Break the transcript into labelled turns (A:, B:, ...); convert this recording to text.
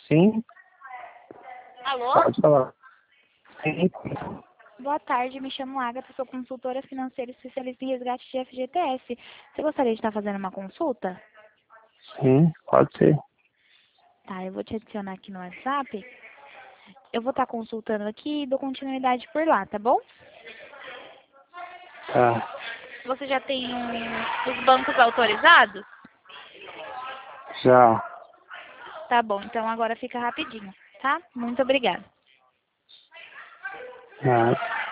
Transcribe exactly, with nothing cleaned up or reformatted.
A: Sim,
B: Alô?
A: pode falar. Sim,
B: Boa tarde, me chamo Agatha, sou consultora financeira especialista em resgate de F G T S. Você gostaria de estar fazendo uma consulta?
A: sim, pode ser.
B: Tá, eu vou te adicionar aqui no WhatsApp. Eu vou estar consultando aqui e dou continuidade por lá, tá bom?
A: Tá,
B: Você já tem os bancos autorizados?
A: já.
B: Tá bom, então agora fica rapidinho, tá? Muito obrigada.
A: Já.